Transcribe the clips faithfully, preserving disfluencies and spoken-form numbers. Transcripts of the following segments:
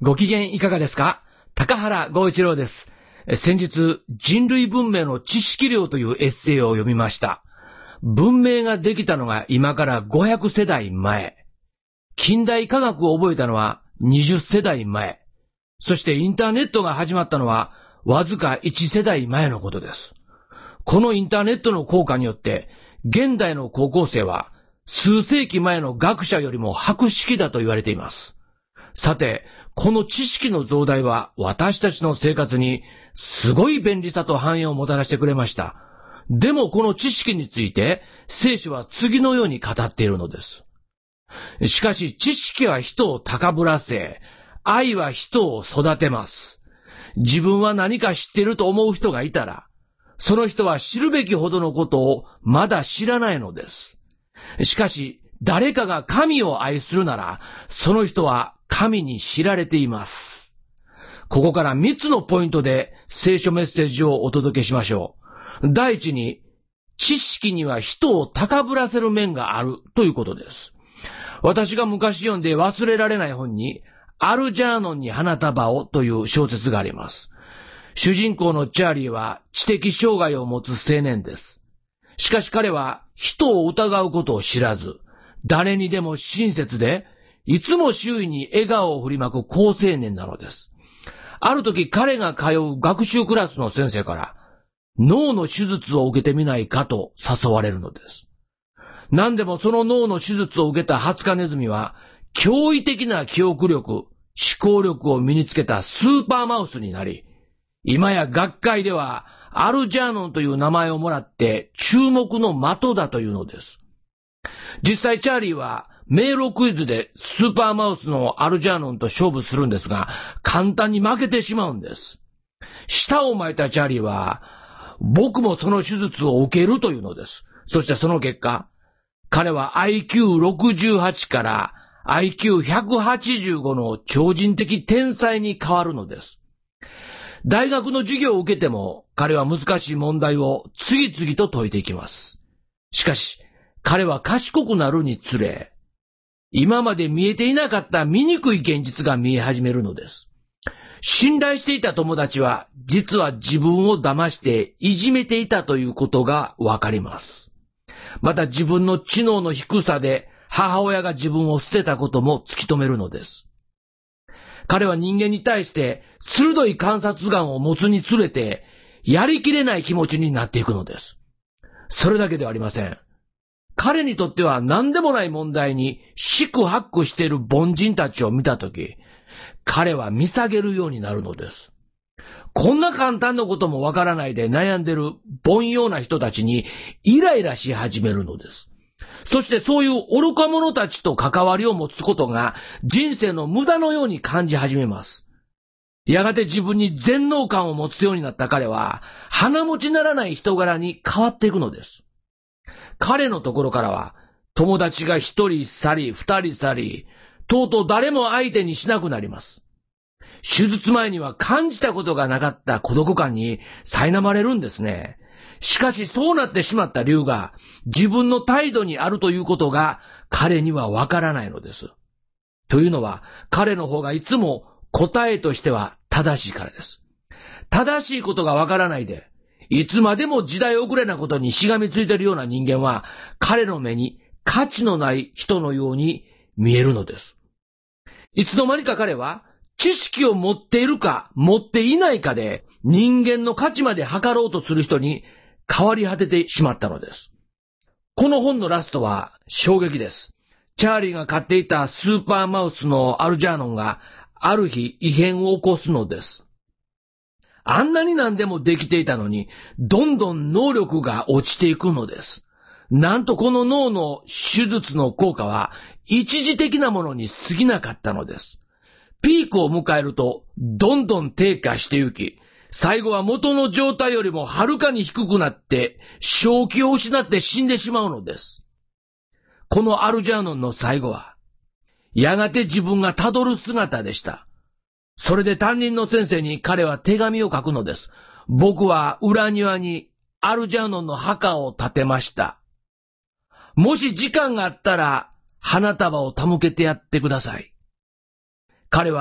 ご機嫌いかがですか？高原剛一郎です。先日、人類文明の知識量というエッセイを読みました。文明ができたのが今からごひゃくせだいまえ。近代科学を覚えたのはにじゅっせだいまえ。そしてインターネットが始まったのはわずかいちせだいまえのことです。このインターネットの効果によって、現代の高校生は数世紀前の学者よりも博識だと言われています。さて、この知識の増大は私たちの生活にすごい便利さと繁栄をもたらしてくれました。でもこの知識について聖書は次のように語っているのです。しかし知識は人を高ぶらせ、愛は人を育てます。自分は何か知っていると思う人がいたら、その人は知るべきほどのことをまだ知らないのです。しかし誰かが神を愛するなら、その人は神に知られています。ここからみっつのポイントで聖書メッセージをお届けしましょう。第一に、知識には人を高ぶらせる面があるということです。私が昔読んで忘れられない本に、アルジャーノンに花束をという小説があります。主人公のチャーリーは知的障害を持つ青年です。しかし彼は人を疑うことを知らず、誰にでも親切で、いつも周囲に笑顔を振りまく好青年なのです。ある時彼が通う学習クラスの先生から、脳の手術を受けてみないかと誘われるのです。何でもその脳の手術を受けたハツカネズミは、驚異的な記憶力、思考力を身につけたスーパーマウスになり、今や学会ではアルジャーノンという名前をもらって注目の的だというのです。実際チャーリーは迷路クイズでスーパーマウスのアルジャーノンと勝負するんですが、簡単に負けてしまうんです。舌を巻いたチャーリーは、僕もその手術を受けるというのです。そしてその結果、彼は アイキューろくじゅうはち から アイキューひゃくはちじゅうご の超人的天才に変わるのです。大学の授業を受けても、彼は難しい問題を次々と解いていきます。しかし、彼は賢くなるにつれ、今まで見えていなかった醜い現実が見え始めるのです。信頼していた友達は、実は自分を騙していじめていたということがわかります。また自分の知能の低さで母親が自分を捨てたことも突き止めるのです。彼は人間に対して鋭い観察眼を持つにつれて、やりきれない気持ちになっていくのです。それだけではありません。彼にとっては何でもない問題に四苦八苦している凡人たちを見たとき、彼は見下げるようになるのです。こんな簡単なこともわからないで悩んでる凡庸な人たちにイライラし始めるのです。そしてそういう愚か者たちと関わりを持つことが人生の無駄のように感じ始めます。やがて自分に全能感を持つようになった彼は、鼻持ちならない人柄に変わっていくのです。彼のところからは、友達が一人去り、二人去り、とうとう誰も相手にしなくなります。手術前には感じたことがなかった孤独感に苛まれるんですね。しかしそうなってしまった理由が自分の態度にあるということが彼にはわからないのです。というのは彼の方がいつも答えとしては正しいからです。正しいことがわからないで、いつまでも時代遅れなことにしがみついているような人間は彼の目に価値のない人のように見えるのです。いつの間にか彼は知識を持っているか持っていないかで人間の価値まで測ろうとする人に変わり果ててしまったのです。この本のラストは衝撃です。チャーリーが飼っていたスーパーマウスのアルジャーノンがある日異変を起こすのです。あんなに何でもできていたのにどんどん能力が落ちていくのです。なんとこの脳の手術の効果は一時的なものに過ぎなかったのです。ピークを迎えるとどんどん低下してゆき、最後は元の状態よりもはるかに低くなって正気を失って死んでしまうのです。このアルジャーノンの最後はやがて自分がたどる姿でした。それで担任の先生に彼は手紙を書くのです。僕は裏庭にアルジャーノンの墓を建てました。もし時間があったら花束を手向けてやってください。彼は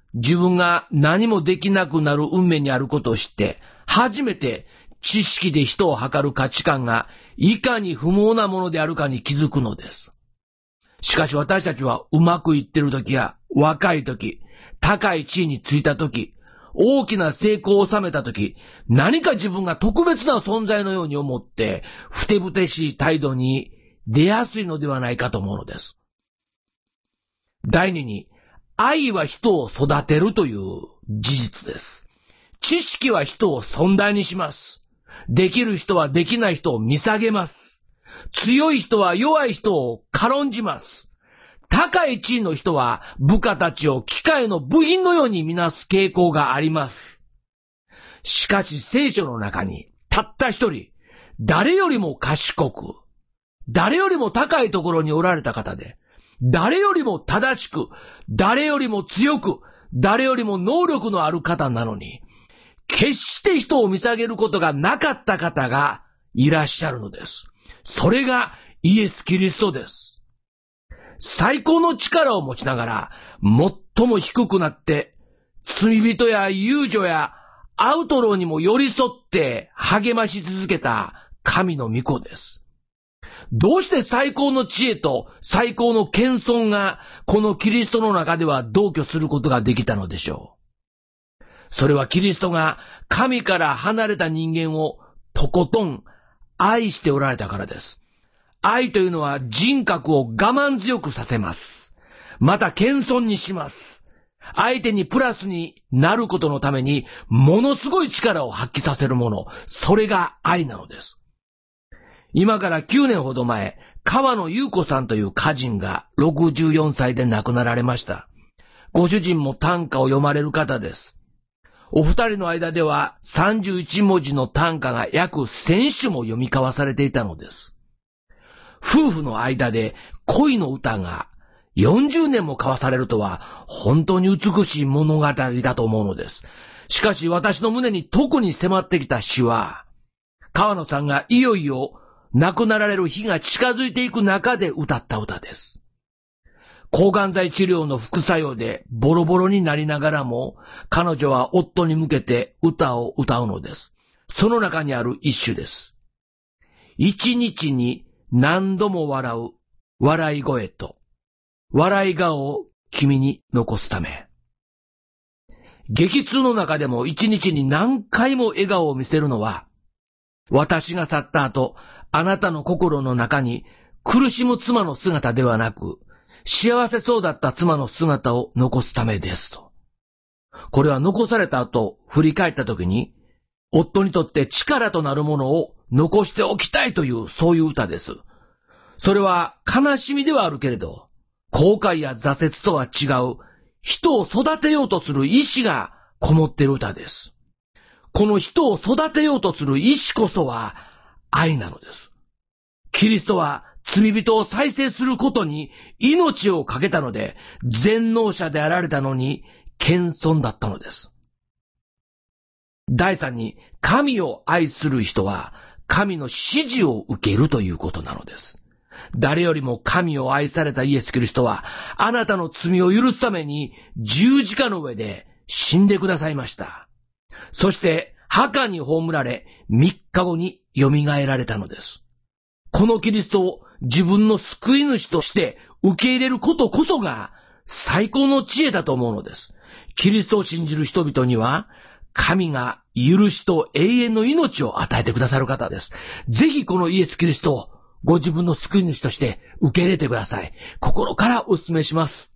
自分が何もできなくなる運命にあることを知って、初めて知識で人を測る価値観がいかに不毛なものであるかに気づくのです。しかし私たちはうまくいってる時や若い時、高い地位についた時、大きな成功を収めた時、何か自分が特別な存在のように思って、ふてぶてしい態度に出やすいのではないかと思うのです。第二に、愛は人を育てるという事実です。知識は人を尊大にします。できる人はできない人を見下げます。強い人は弱い人を軽んじます。高い地位の人は部下たちを機械の部品のようにみなす傾向があります。しかし聖書の中にたった一人、誰よりも賢く、誰よりも高いところにおられた方で、誰よりも正しく、誰よりも強く、誰よりも能力のある方なのに、決して人を見下げることがなかった方がいらっしゃるのです。それがイエス・キリストです。最高の力を持ちながら、最も低くなって、罪人や遊女やアウトローにも寄り添って励まし続けた神の御子です。どうして最高の知恵と最高の謙遜がこのキリストの中では同居することができたのでしょう。それはキリストが神から離れた人間をとことん愛しておられたからです。愛というのは人格を我慢強くさせます。また謙遜にします。相手にプラスになることのためにものすごい力を発揮させるもの、それが愛なのです。今からきゅうねんほど前、川野優子さんという歌人がろくじゅうよんさいで亡くなられました。ご主人も短歌を読まれる方です。お二人の間ではさんじゅういちもじの短歌が約せんしゅも読み交わされていたのです。夫婦の間で恋の歌がよんじゅうねんも交わされるとは本当に美しい物語だと思うのです。しかし私の胸に特に迫ってきた詩は、川野さんがいよいよ亡くなられる日が近づいていく中で歌った歌です。抗がん剤治療の副作用でボロボロになりながらも、彼女は夫に向けて歌を歌うのです。その中にある一首です。一日に何度も笑う笑い声と、笑い顔を君に残すため。激痛の中でも一日に何回も笑顔を見せるのは、私が去った後、あなたの心の中に苦しむ妻の姿ではなく、幸せそうだった妻の姿を残すためですと。これは残された後、振り返った時に、夫にとって力となるものを残しておきたいという、そういう歌です。それは悲しみではあるけれど、後悔や挫折とは違う、人を育てようとする意志がこもっている歌です。この人を育てようとする意志こそは愛なのです。キリストは罪人を再生することに命を懸けたので、全能者であられたのに謙遜だったのです。第三に、神を愛する人は神の指示を受けるということなのです。誰よりも神を愛されたイエス・キリストは、あなたの罪を許すために十字架の上で死んでくださいました。そして墓に葬られ、三日後に蘇られたのです。このキリストを自分の救い主として受け入れることこそが最高の知恵だと思うのです。キリストを信じる人々には、神が許しと永遠の命を与えてくださる方です。ぜひこのイエス・キリストをご自分の救い主として受け入れてください。心からお勧めします。